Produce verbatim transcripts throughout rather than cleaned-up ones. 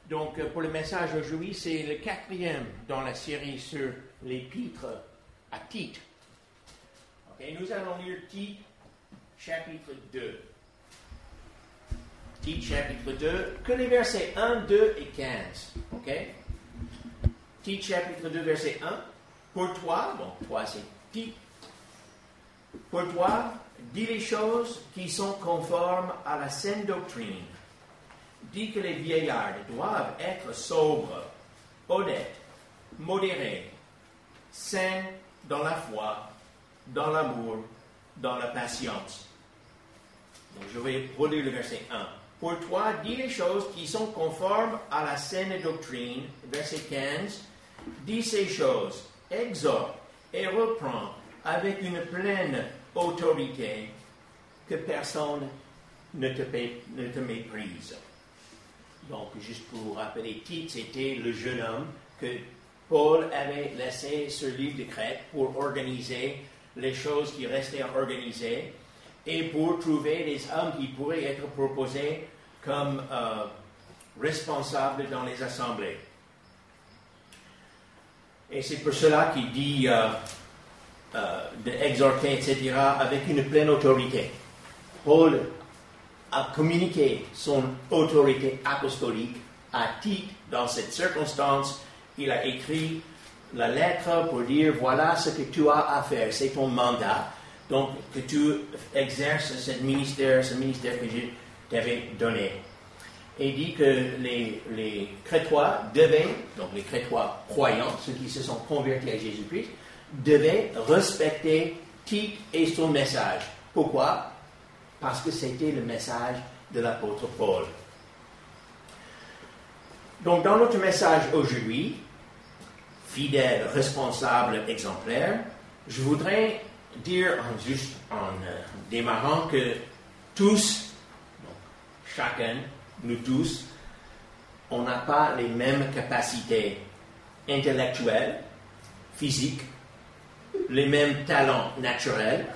Donc, pour le message aujourd'hui, c'est le quatrième dans la série sur l'épître à Tite. Okay, nous allons lire Tite, chapitre deux. Tite, chapitre deux, que les versets un, deux et quinze. OK? Tite, chapitre deux, verset un. Pour toi, bon, toi c'est Tite. Pour toi, dis les choses qui sont conformes à la saine doctrine. Dis que les vieillards doivent être sobres, honnêtes, modérés, sains dans la foi, dans l'amour, dans la patience. Donc, je vais relire le verset un. Pour toi, dis les choses qui sont conformes à la saine doctrine. Verset quinze. Dis ces choses, exhorte et reprends avec une pleine autorité, que personne ne te, paie, ne te méprise. Donc, juste pour vous rappeler, Tite, c'était le jeune homme que Paul avait laissé sur l'île de Crète pour organiser les choses qui restaient à organiser et pour trouver des hommes qui pourraient être proposés comme euh, responsables dans les assemblées. Et c'est pour cela qu'il dit euh, euh, d'exhorter, et cetera, avec une pleine autorité. Paul a communiqué son autorité apostolique à Tite dans cette circonstance. Il a écrit la lettre pour dire voilà ce que tu as à faire, c'est ton mandat, donc que tu exerces ce ministère, ce ministère que je t'avais donné. Et il dit que les, les Crétois devaient, donc les Crétois croyants, ceux qui se sont convertis à Jésus-Christ, devaient respecter Tite et son message. Pourquoi? Parce que c'était le message de l'apôtre Paul. Donc, dans notre message aujourd'hui, fidèle, responsable, exemplaire, je voudrais dire, en, juste en euh, démarrant, que tous, donc, chacun, nous tous, on n'a pas les mêmes capacités intellectuelles, physiques, les mêmes talents naturels,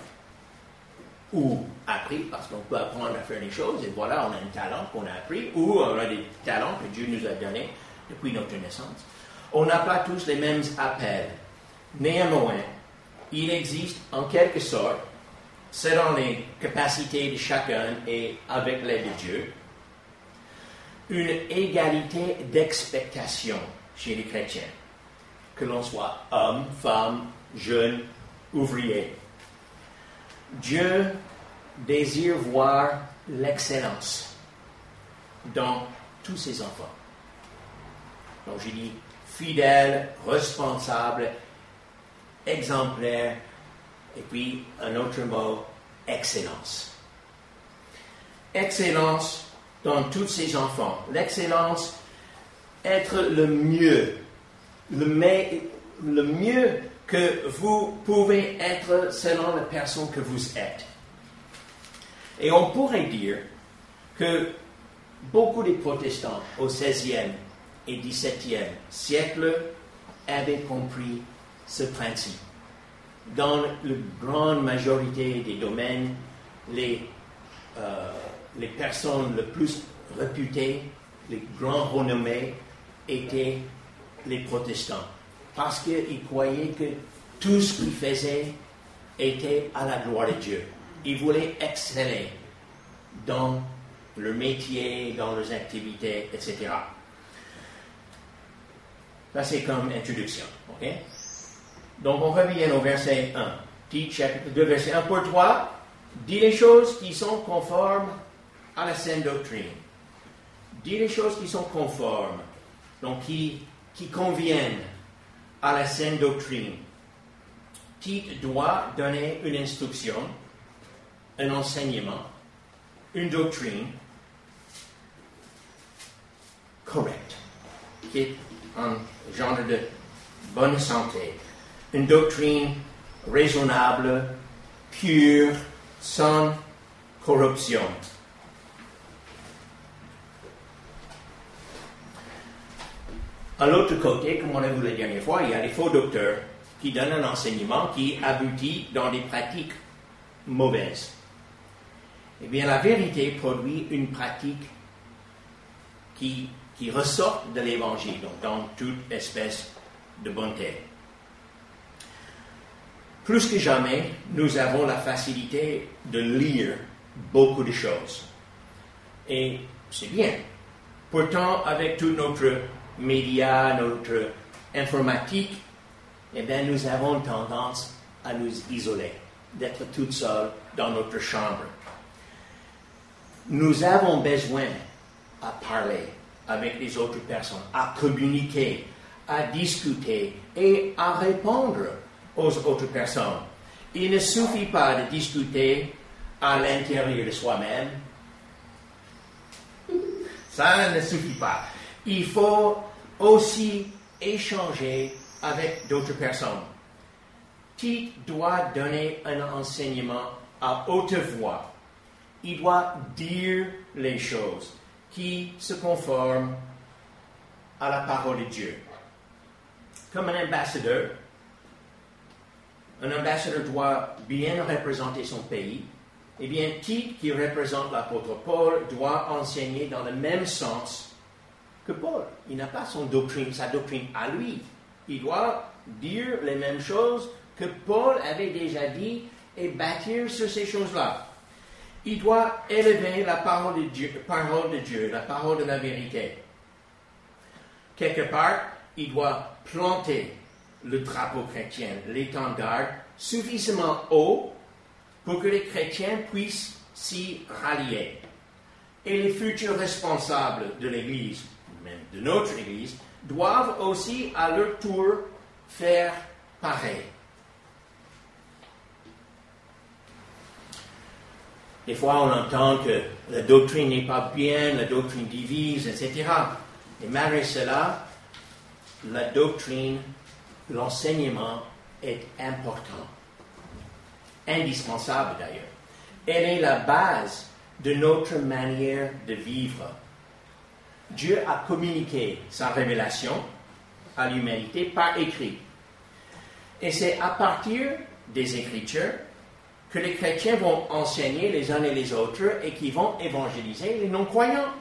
ou appris, parce qu'on peut apprendre à faire des choses, et voilà, on a un talent qu'on a appris, ou on a des talents que Dieu nous a donnés depuis notre naissance. On n'a pas tous les mêmes appels. Néanmoins, il existe en quelque sorte, selon les capacités de chacun et avec l'aide de Dieu, une égalité d'expectation chez les chrétiens, que l'on soit homme, femme, jeune, ouvrier. Dieu désire voir l'excellence dans tous ses enfants. Donc, j'ai dit fidèle, responsable, exemplaire, et puis un autre mot, excellence. Excellence dans tous ses enfants. L'excellence, être le mieux, le, me- le mieux que vous pouvez être selon la personne que vous êtes. Et on pourrait dire que beaucoup de protestants au seizième et dix-septième siècle avaient compris ce principe. Dans la grande majorité des domaines, les, euh, les personnes les plus réputées, les grands renommés, étaient les protestants. Parce qu'ils croyaient que tout ce qu'ils faisaient était à la gloire de Dieu. Ils voulaient exceller dans leur métier, dans leurs activités, et cetera. Ça, c'est comme introduction. Okay? Donc, on revient au verset un. Tite, chapitre deux, verset un. Pour toi, dis les choses qui sont conformes à la saine doctrine. Dis les choses qui sont conformes, donc qui, qui conviennent à la saine doctrine. Tite doit donner une instruction, un enseignement, une doctrine correcte, qui est un genre de bonne santé, une doctrine raisonnable, pure, sans corruption. À l'autre côté, comme on a vu la dernière fois, il y a des faux docteurs qui donnent un enseignement qui aboutit dans des pratiques mauvaises. Eh bien, la vérité produit une pratique qui, qui ressortent de l'Évangile, donc dans toute espèce de bonté. Plus que jamais, nous avons la facilité de lire beaucoup de choses. Et c'est bien. Pourtant, avec tout notre média, notre informatique, eh bien, nous avons tendance à nous isoler, d'être tout seuls dans notre chambre. Nous avons besoin à parler avec les autres personnes, à communiquer, à discuter et à répondre aux autres personnes. Il ne suffit pas de discuter à l'intérieur de soi-même. Ça ne suffit pas. Il faut aussi échanger avec d'autres personnes. Tite doit donner un enseignement à haute voix. Il doit dire les choses qui se conforment à la parole de Dieu. Comme un ambassadeur, un ambassadeur doit bien représenter son pays. Eh bien, Tite, qui représente l'apôtre Paul, doit enseigner dans le même sens que Paul. Il n'a pas son doctrine, sa doctrine à lui. Il doit dire les mêmes choses que Paul avait déjà dit et bâtir sur ces choses-là. Il doit élever la parole de Dieu, parole de Dieu, la parole de la vérité. Quelque part, il doit planter le drapeau chrétien, l'étendard, suffisamment haut pour que les chrétiens puissent s'y rallier. Et les futurs responsables de l'Église, même de notre Église, doivent aussi à leur tour faire pareil. Des fois, on entend que la doctrine n'est pas bien, la doctrine divise, et cetera. Et malgré cela, la doctrine, l'enseignement est important, indispensable d'ailleurs. Elle est la base de notre manière de vivre. Dieu a communiqué sa révélation à l'humanité par écrit. Et c'est à partir des Écritures que les chrétiens vont enseigner les uns et les autres et qui vont évangéliser les non-croyants.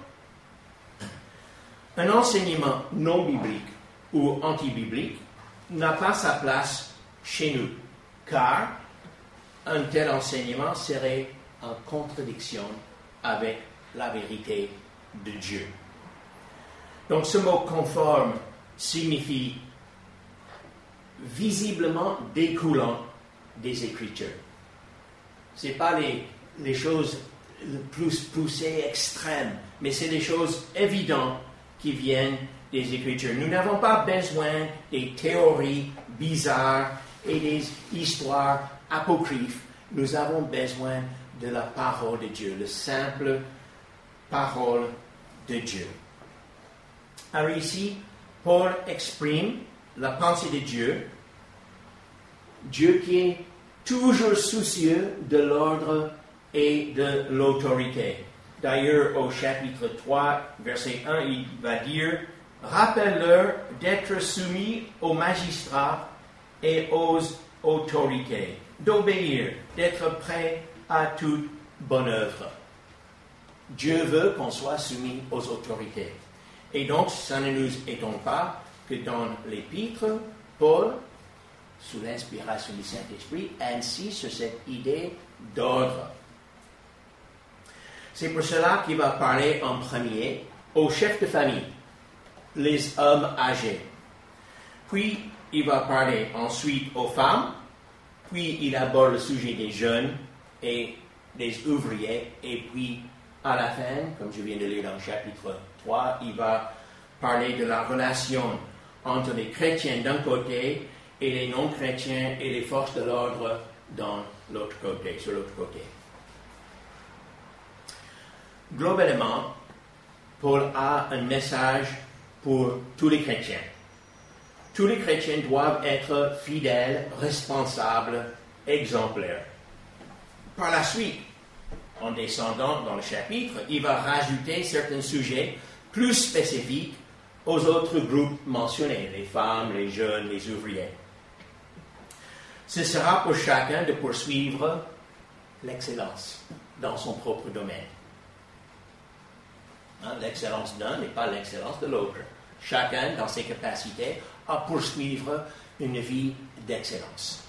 Un enseignement non biblique ou anti-biblique n'a pas sa place chez nous, car un tel enseignement serait en contradiction avec la vérité de Dieu. Donc ce mot conforme signifie visiblement découlant des Écritures. Ce n'est pas les, les choses les plus poussées, extrêmes, mais c'est des choses évidentes qui viennent des Écritures. Nous n'avons pas besoin des théories bizarres et des histoires apocryphes. Nous avons besoin de la parole de Dieu, la simple parole de Dieu. Alors ici, Paul exprime la pensée de Dieu, Dieu qui est toujours soucieux de l'ordre et de l'autorité. D'ailleurs, au chapitre trois, verset un, il va dire « Rappelle-leur d'être soumis aux magistrats et aux autorités, d'obéir, d'être prêt à toute bonne œuvre. » Dieu veut qu'on soit soumis aux autorités. Et donc, ça ne nous étonne pas que dans l'Épître, Paul, sous l'inspiration du Saint-Esprit, insiste sur cette idée d'ordre. C'est pour cela qu'il va parler en premier aux chefs de famille, les hommes âgés. Puis, il va parler ensuite aux femmes, puis il aborde le sujet des jeunes et des ouvriers, et puis, à la fin, comme je viens de lire dans le chapitre trois, il va parler de la relation entre les chrétiens d'un côté et les non-chrétiens et les forces de l'ordre dans l'autre côté, sur l'autre côté. Globalement, Paul a un message pour tous les chrétiens. Tous les chrétiens doivent être fidèles, responsables, exemplaires. Par la suite, en descendant dans le chapitre, il va rajouter certains sujets plus spécifiques aux autres groupes mentionnés, les femmes, les jeunes, les ouvriers. Ce sera pour chacun de poursuivre l'excellence dans son propre domaine. Hein, l'excellence d'un n'est pas l'excellence de l'autre. Chacun, dans ses capacités, à poursuivre une vie d'excellence.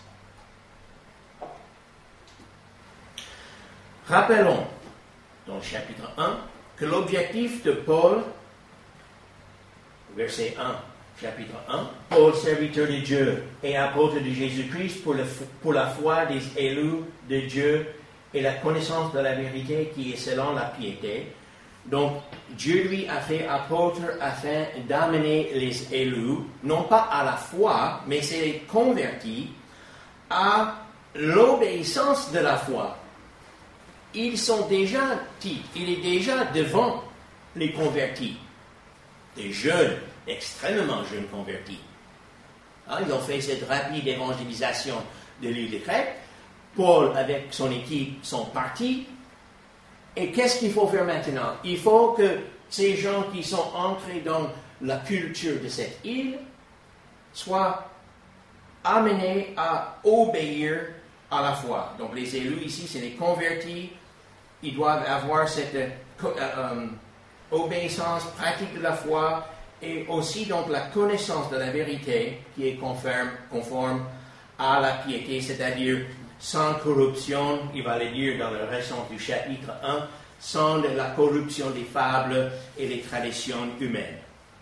Rappelons, dans le chapitre un, que l'objectif de Paul, verset un, chapitre un, Paul, serviteur de Dieu et apôtre de Jésus-Christ pour, le, pour la foi des élus de Dieu et la connaissance de la vérité qui est selon la piété. Donc, Dieu lui a fait apôtre afin d'amener les élus, non pas à la foi, mais c'est les convertis, à l'obéissance de la foi. Ils sont déjà, Tite, il est déjà devant les convertis, des jeunes, extrêmement jeunes convertis. Hein, ils ont fait cette rapide évangélisation de l'île de Crète. Paul, avec son équipe, sont partis. Et qu'est-ce qu'il faut faire maintenant? Il faut que ces gens qui sont entrés dans la culture de cette île soient amenés à obéir à la foi. Donc les élus ici, c'est les convertis. Ils doivent avoir cette euh, euh, obéissance pratique de la foi et aussi donc la connaissance de la vérité qui est conforme, conforme à la piété, c'est-à-dire sans corruption, il va le dire dans le restant du chapitre un, sans de la corruption des fables et des traditions humaines.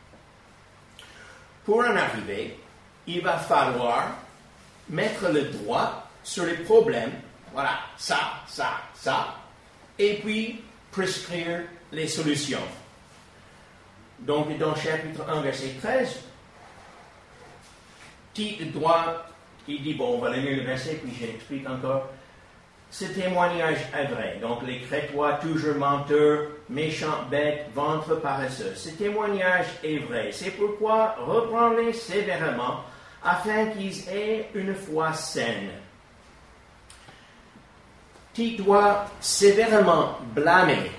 Pour en arriver, il va falloir mettre le doigt sur les problèmes, voilà, ça, ça, ça, et puis prescrire les solutions. Donc, dans chapitre un, verset treize, Tite doit, il dit, bon, on va lire le verset, puis j'explique encore. Ce témoignage est vrai. Donc, les Crétois, toujours menteurs, méchants, bêtes, ventres paresseux. Ce témoignage est vrai. C'est pourquoi reprends-les sévèrement, afin qu'ils aient une foi saine. Tite doit sévèrement blâmer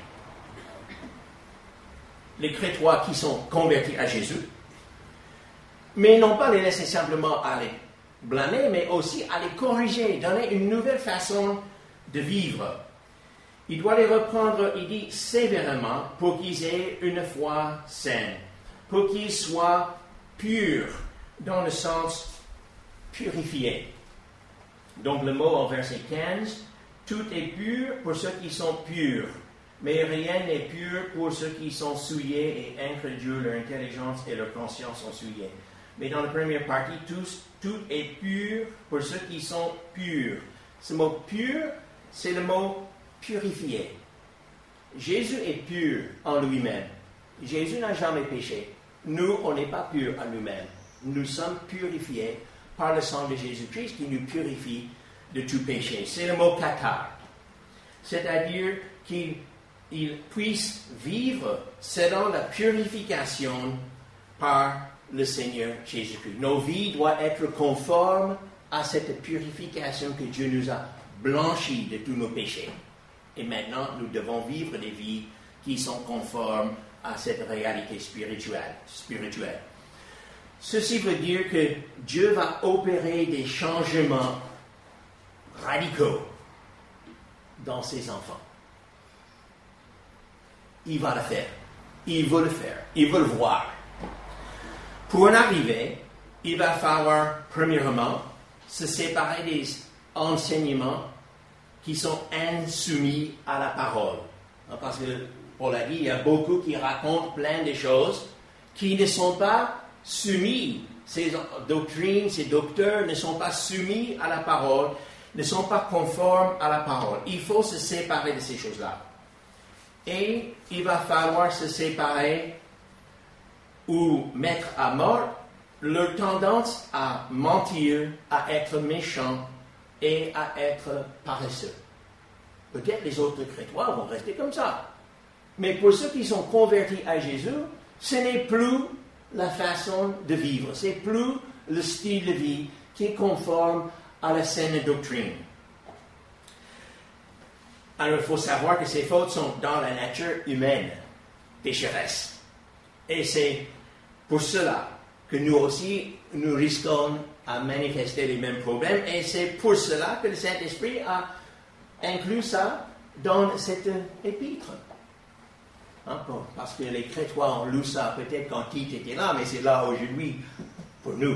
les Crétois qui sont convertis à Jésus, mais non pas les laisser simplement à les blâmer, mais aussi à les corriger, donner une nouvelle façon de vivre. Il doit les reprendre, il dit, sévèrement, pour qu'ils aient une foi saine, pour qu'ils soient purs, dans le sens purifié. Donc le mot en verset quinze, tout est pur pour ceux qui sont purs, mais rien n'est pur pour ceux qui sont souillés et incrédules, leur intelligence et leur conscience sont souillées. Mais dans la première partie, tout, tout est pur pour ceux qui sont purs. Ce mot pur, c'est le mot purifié. Jésus est pur en lui-même. Jésus n'a jamais péché. Nous, on n'est pas purs en nous-mêmes. Nous sommes purifiés par le sang de Jésus-Christ qui nous purifie de tout péché. C'est le mot katar. C'est-à-dire qu'il il puisse vivre selon la purification par le Seigneur Jésus-Christ. Nos vies doivent être conformes à cette purification que Dieu nous a blanchis de tous nos péchés. Et maintenant, nous devons vivre des vies qui sont conformes à cette réalité spirituelle. spirituelle. Ceci veut dire que Dieu va opérer des changements radicaux dans ses enfants. Il va le faire. Il veut le faire. Il veut le voir. Pour en arriver, il va falloir, premièrement, se séparer des enseignements qui sont insoumis à la parole. Parce que, Paul a dit, il y a beaucoup qui racontent plein de choses qui ne sont pas soumis. Ces doctrines, ces docteurs ne sont pas soumis à la parole, ne sont pas conformes à la parole. Il faut se séparer de ces choses-là. Et il va falloir se séparer ou mettre à mort leur tendance à mentir, à être méchants et à être paresseux. Peut-être les autres Crétois vont rester comme ça. Mais pour ceux qui sont convertis à Jésus, ce n'est plus la façon de vivre, ce n'est plus le style de vie qui est conforme à la saine doctrine. Alors il faut savoir que ces fautes sont dans la nature humaine, pécheresse. Et c'est pour cela que nous aussi, nous risquons à manifester les mêmes problèmes. Et c'est pour cela que le Saint-Esprit a inclus ça dans cette épître. Hein, parce que les Crétois ont lu ça peut-être quand Tite était là, mais c'est là aujourd'hui pour nous.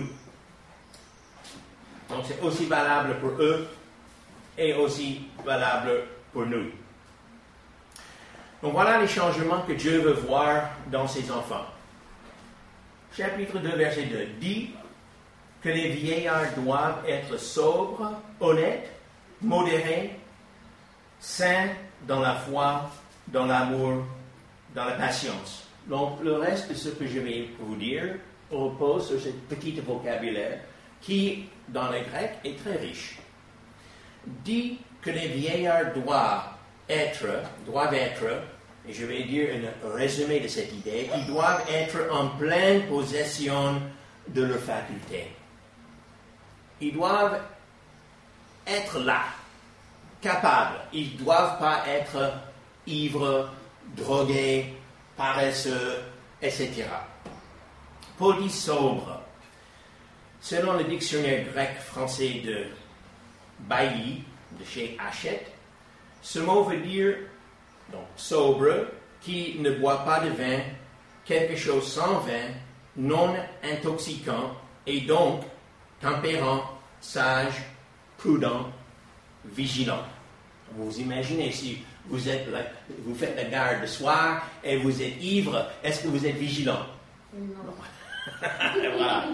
Donc c'est aussi valable pour eux et aussi valable pour nous. Donc voilà les changements que Dieu veut voir dans ses enfants. Chapitre deux, verset deux, dit que les vieillards doivent être sobres, honnêtes, modérés, saints dans la foi, dans l'amour, dans la patience. Donc le reste de ce que je vais vous dire repose sur ce petit vocabulaire qui, dans le grec, est très riche. Dit que les vieillards doivent être, doivent être, et je vais dire un résumé de cette idée, ils doivent être en pleine possession de leurs facultés. Ils doivent être là, capables. Ils ne doivent pas être ivres, drogués, paresseux, et cetera. Paul dit sobre. Selon le dictionnaire grec-français de Bailly, de chez Hachette, ce mot veut dire donc sobre, qui ne boit pas de vin, quelque chose sans vin, non intoxiquant, et donc tempérant, sage, prudent, vigilant. Vous imaginez si vous êtes là, vous faites la garde le soir et vous êtes ivre, est-ce que vous êtes vigilant? Non. Voilà.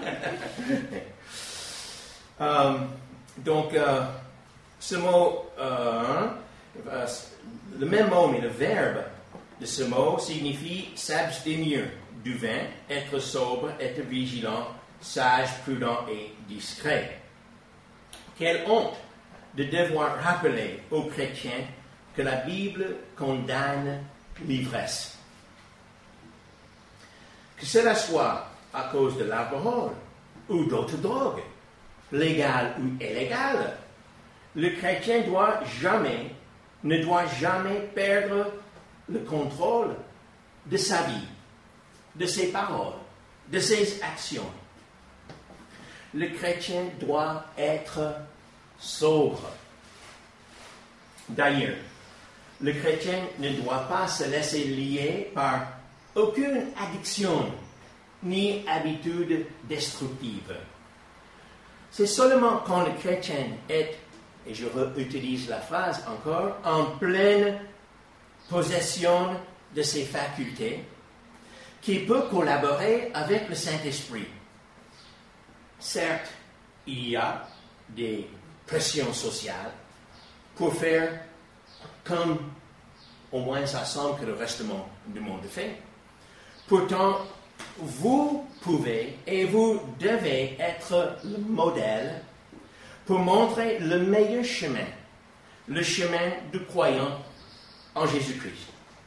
euh, donc, euh, ce mot, euh, euh, le même mot, mais le verbe de ce mot signifie s'abstenir du vin, être sobre, être vigilant, sage, prudent et discret. Quelle honte de devoir rappeler aux chrétiens que la Bible condamne l'ivresse. Que cela soit à cause de l'alcool ou d'autres drogues, légales ou illégales, le chrétien doit jamais, ne doit jamais perdre le contrôle de sa vie, de ses paroles, de ses actions. Le chrétien doit être sobre. D'ailleurs, le chrétien ne doit pas se laisser lier par aucune addiction ni habitude destructive. C'est seulement quand le chrétien est, et je réutilise la phrase encore, en pleine possession de ses facultés, qu'il peut collaborer avec le Saint-Esprit. Certes, il y a des pressions sociales pour faire comme au moins ça semble que le reste du monde fait. Pourtant, vous pouvez et vous devez être le modèle pour montrer le meilleur chemin, le chemin du croyant en Jésus-Christ.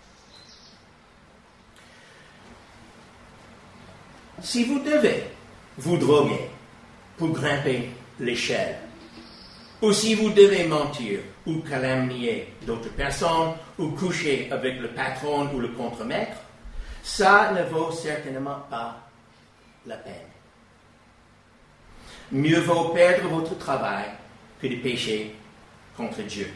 Si vous devez vous droguer pour grimper l'échelle, ou si vous devez mentir ou calomnier d'autres personnes ou coucher avec le patron ou le contremaître, ça ne vaut certainement pas la peine. Mieux vaut perdre votre travail que de pécher contre Dieu.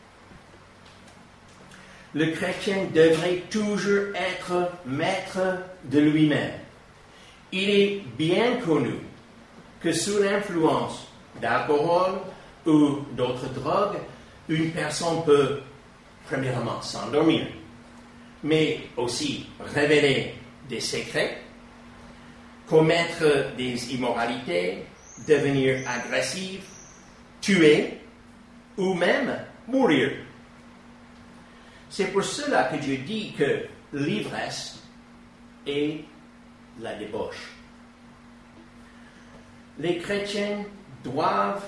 Le chrétien devrait toujours être maître de lui-même. Il est bien connu que sous l'influence d'alcool ou d'autres drogues, une personne peut, premièrement, s'endormir, mais aussi révéler des secrets, commettre des immoralités, devenir agressif, tuer ou même mourir. C'est pour cela que Dieu dit que l'ivresse est la débauche. Les chrétiens doivent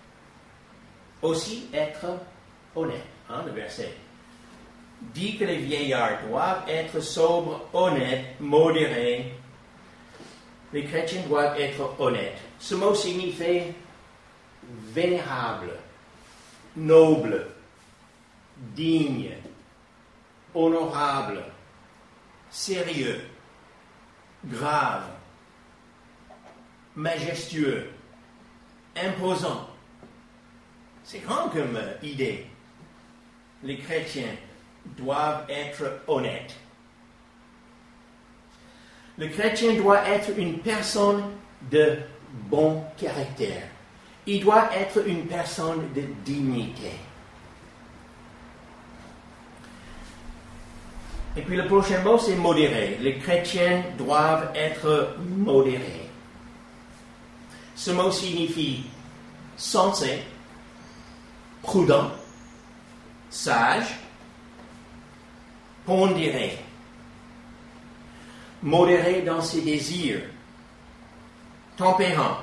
aussi être honnêtes. Hein, le verset dit que les vieillards doivent être sobres, honnêtes, modérés. Les chrétiens doivent être honnêtes. Ce mot signifie vénérable, noble, digne, honorable, sérieux, grave, majestueux, imposant. C'est grand comme idée. Les chrétiens doivent être honnêtes. Le chrétien doit être une personne de bon caractère. Il doit être une personne de dignité. Et puis le prochain mot, c'est modéré. Les chrétiens doivent être modérés. Ce mot signifie sensé, prudent, sage, pondéré. Modéré dans ses désirs, tempérant,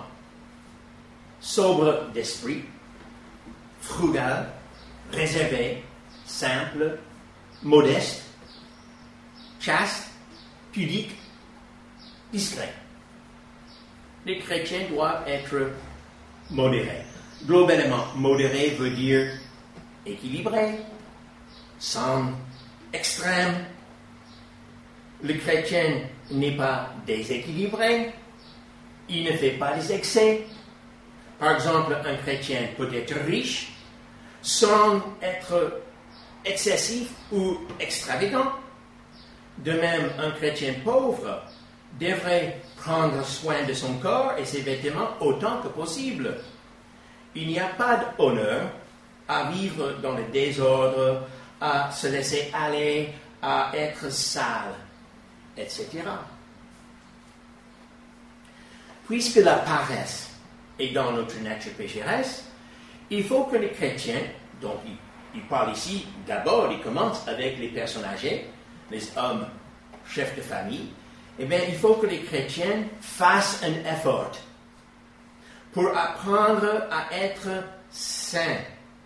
sobre d'esprit, frugal, réservé, simple, modeste, chaste, pudique, discret. Les chrétiens doivent être modérés. Globalement, modéré veut dire équilibré, sans extrême. Le chrétien n'est pas déséquilibré, il ne fait pas des excès. Par exemple, un chrétien peut être riche sans être excessif ou extravagant. De même, un chrétien pauvre devrait prendre soin de son corps et ses vêtements autant que possible. Il n'y a pas d'honneur à vivre dans le désordre, à se laisser aller, à être sale, et cetera. Puisque la paresse est dans notre nature pécheresse, il faut que les chrétiens, donc il, il parle ici d'abord, il commence avec les personnes âgées, les hommes chefs de famille, eh bien, il faut que les chrétiens fassent un effort pour apprendre à être saints.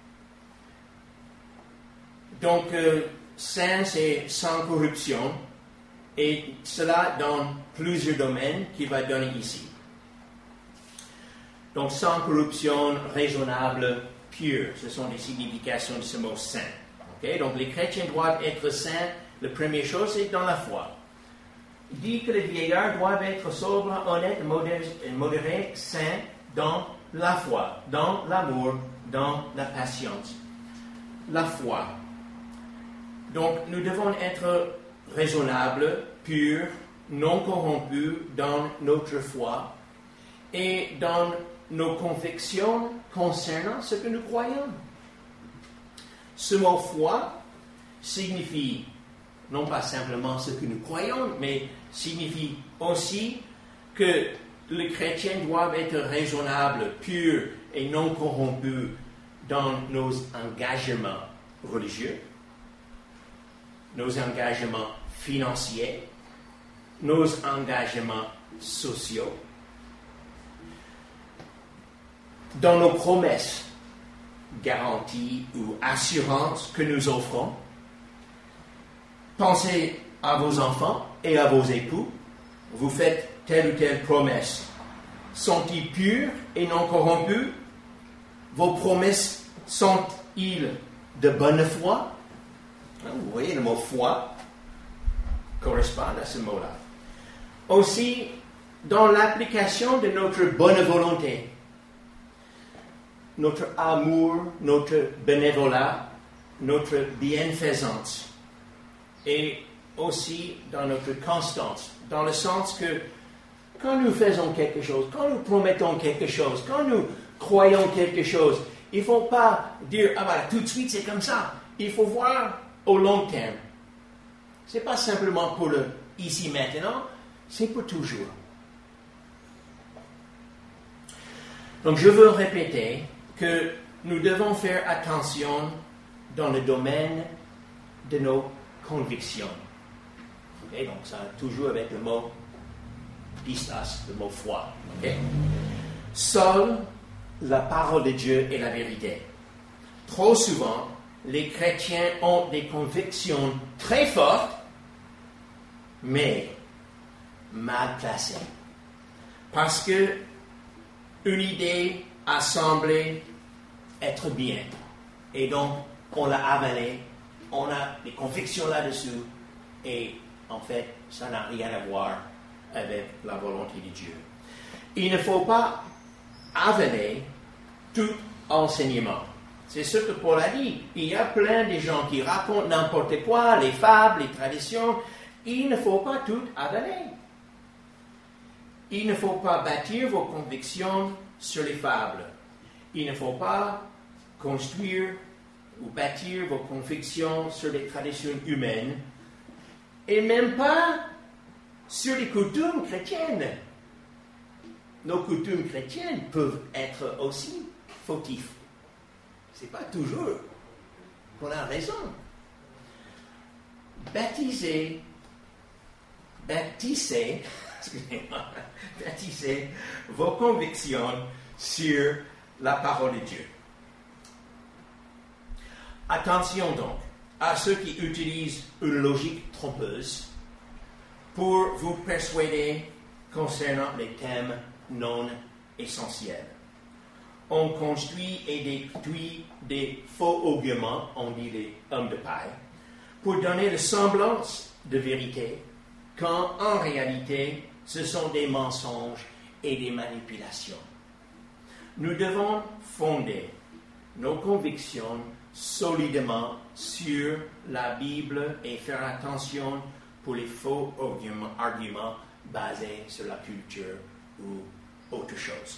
Donc, euh, saint, c'est sans corruption, et cela dans plusieurs domaines qu'il va donner ici. Donc, sans corruption, raisonnable, pur, ce sont les significations de ce mot saint. Okay? Donc, les chrétiens doivent être saints. La première chose, c'est dans la foi. Il dit que les vieillards doivent être sobres, honnêtes, modérés, modérés, saints dans la foi, dans l'amour, dans la patience. La foi. Donc, nous devons être raisonnables, purs, non corrompus dans notre foi et dans nos convictions concernant ce que nous croyons. Ce mot foi signifie non pas simplement ce que nous croyons, mais signifie aussi que les chrétiens doivent être raisonnables, purs et non corrompus dans nos engagements religieux, nos engagements financiers, nos engagements sociaux, dans nos promesses, garanties ou assurances que nous offrons. Pensez à vos enfants et à vos époux. Vous faites telle ou telle promesse. Sont-ils purs et non corrompus? Vos promesses sont-ils de bonne foi? Vous voyez, le mot foi correspond à ce mot-là. Aussi, dans l'application de notre bonne volonté, notre amour, notre bénévolat, notre bienfaisance, et aussi dans notre constance, dans le sens que quand nous faisons quelque chose, quand nous promettons quelque chose, quand nous croyons quelque chose, il ne faut pas dire, ah voilà, tout de suite c'est comme ça. Il faut voir au long terme. Ce n'est pas simplement pour le ici maintenant, c'est pour toujours. Donc je veux répéter que nous devons faire attention dans le domaine de nos convictions. Okay? Donc ça toujours avec le mot pistas, le mot foi. Okay? Seule la parole de Dieu est la vérité. Trop souvent, les chrétiens ont des convictions très fortes, mais mal placées. Parce que une idée a semblé être bien. Et donc, on l'a avalée, on a des convictions là-dessous, et en fait, ça n'a rien à voir avec la volonté de Dieu. Il ne faut pas avaler tout enseignement. C'est ce que Paul a dit. Il y a plein de gens qui racontent n'importe quoi, les fables, les traditions. Il ne faut pas tout avaler. il ne faut pas bâtir vos convictions sur les fables. Il ne faut pas construire ou bâtir vos convictions sur les traditions humaines et même pas sur les coutumes chrétiennes. Nos coutumes chrétiennes peuvent être aussi fautifs. Ce n'est pas toujours qu'on a raison. Baptisez, baptisez, excusez-moi, baptisez vos convictions sur la parole de Dieu. Attention donc à ceux qui utilisent une logique trompeuse pour vous persuader concernant les thèmes non essentiels. On construit et détruit des faux arguments, on dit les hommes de paille, pour donner le semblance de vérité, quand en réalité, ce sont des mensonges et des manipulations. Nous devons fonder nos convictions solidement sur la Bible et faire attention pour les faux arguments, arguments basés sur la culture ou autre chose.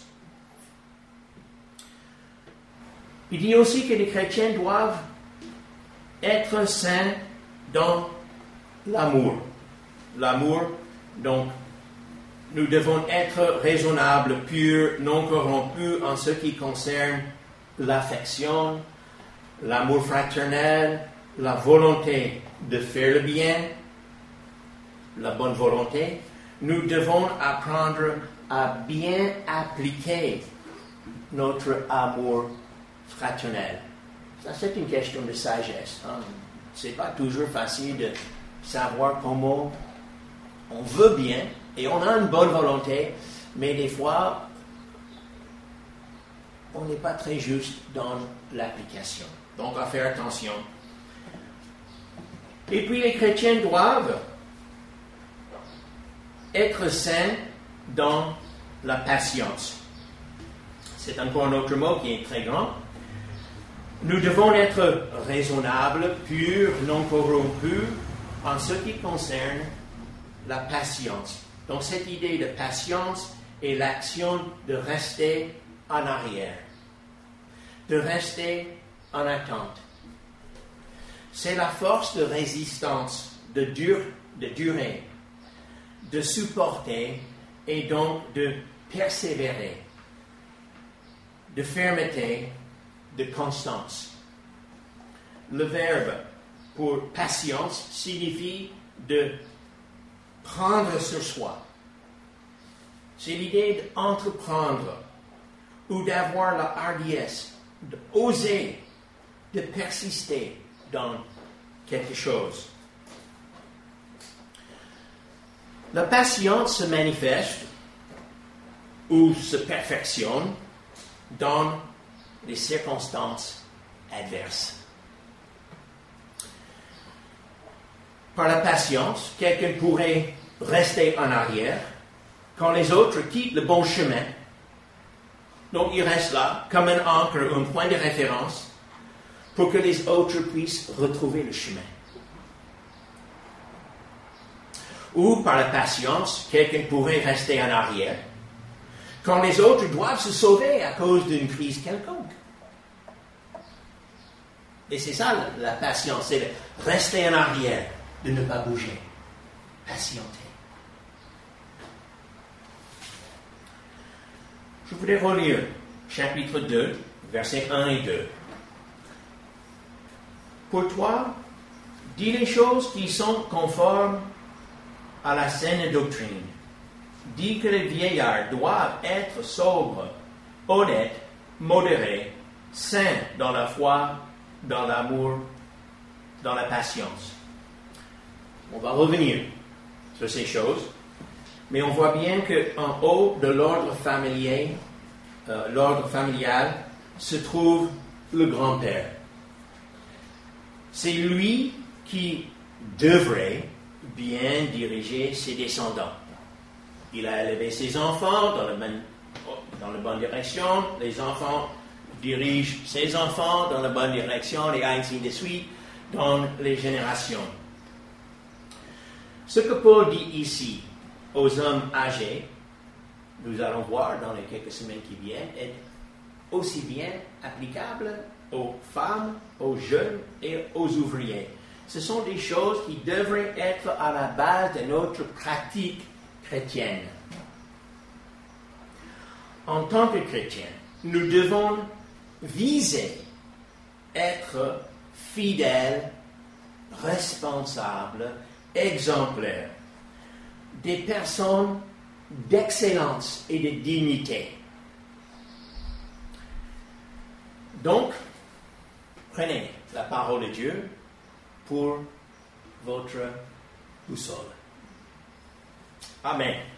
Il dit aussi que les chrétiens doivent être saints dans l'amour. L'amour, donc, nous devons être raisonnables, purs, non corrompus en ce qui concerne l'affection, l'amour fraternel, la volonté de faire le bien, la bonne volonté. Nous devons apprendre à bien appliquer notre amour fraternel. Ça, c'est une question de sagesse. Hein? Ce n'est pas toujours facile de savoir comment on veut bien et on a une bonne volonté, mais des fois, on n'est pas très juste dans l'application. Donc, à faire attention. Et puis, les chrétiens doivent être saints dans la patience. C'est encore un autre mot qui est très grand. Nous devons être raisonnables, purs, non corrompus en ce qui concerne la patience. Donc, cette idée de patience est l'action de rester en arrière, de rester en attente. C'est la force de résistance, de, dur, de durer, de supporter et donc de persévérer, de fermeté, de constance. Le verbe pour patience signifie de prendre sur soi. C'est l'idée d'entreprendre ou d'avoir la hardiesse, d'oser, de persister dans quelque chose. La patience se manifeste ou se perfectionne dans les circonstances adverses. Par la patience, quelqu'un pourrait rester en arrière quand les autres quittent le bon chemin. Donc, il reste là comme un ancre, un point de référence pour que les autres puissent retrouver le chemin. Ou par la patience, quelqu'un pourrait rester en arrière quand les autres doivent se sauver à cause d'une crise quelconque. Et c'est ça la, la patience, c'est de rester en arrière, de ne pas bouger, patienter. Je voudrais relire chapitre deux, versets un et deux. Pour toi, dis les choses qui sont conformes à la saine doctrine. Dis que les vieillards doivent être sobres, honnêtes, modérés, saints dans la foi, dans l'amour, dans la patience. On va revenir sur ces choses, mais on voit bien qu'en haut de l'ordre familier, euh, l'ordre familial, se trouve le grand-père. C'est lui qui devrait bien diriger ses descendants. Il a élevé ses enfants dans la bonne, dans la bonne direction. Les enfants dirigent ses enfants dans la bonne direction et ainsi de suite dans les générations. Ce que Paul dit ici aux hommes âgés, nous allons voir dans les quelques semaines qui viennent, est aussi bien applicable aux femmes, aux jeunes et aux ouvriers. Ce sont des choses qui devraient être à la base de notre pratique chrétienne. En tant que chrétiens, nous devons viser être fidèles, responsables, exemplaires, des personnes d'excellence et de dignité. Donc, prenez la parole de Dieu pour votre boussole. Amen.